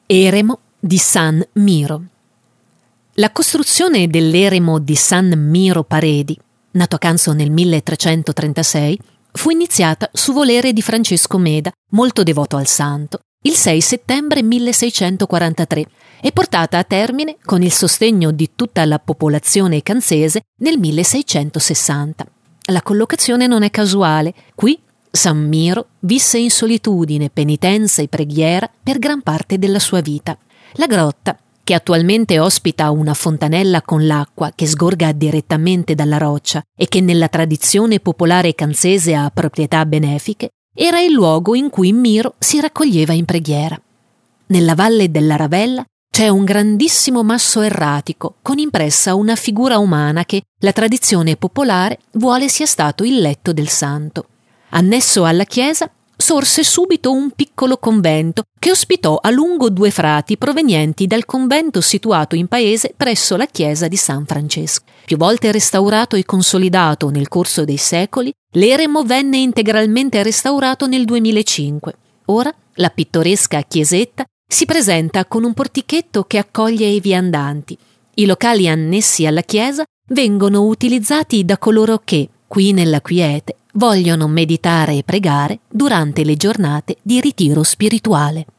Eremo di San Miro. La costruzione dell'eremo di San Miro Paredi, nato a Canso nel 1336, fu iniziata su volere di Francesco Meda, molto devoto al santo, il 6 settembre 1643 e portata a termine con il sostegno di tutta la popolazione canzese nel 1660. La collocazione non è casuale. Qui San Miro visse in solitudine, penitenza e preghiera per gran parte della sua vita. La grotta, che attualmente ospita una fontanella con l'acqua che sgorga direttamente dalla roccia e che nella tradizione popolare canzese ha proprietà benefiche, era il luogo in cui Miro si raccoglieva in preghiera. Nella valle della Ravella c'è un grandissimo masso erratico con impressa una figura umana che la tradizione popolare vuole sia stato il letto del santo. Annesso alla chiesa sorse subito un piccolo convento che ospitò a lungo 2 frati provenienti dal convento situato in paese presso la chiesa di San Francesco. Più volte restaurato e consolidato nel corso dei secoli, l'eremo venne integralmente restaurato nel 2005. Ora la pittoresca chiesetta si presenta con un portichetto che accoglie i viandanti. I locali annessi alla chiesa vengono utilizzati da coloro che, qui nella quiete, vogliono meditare e pregare durante le giornate di ritiro spirituale.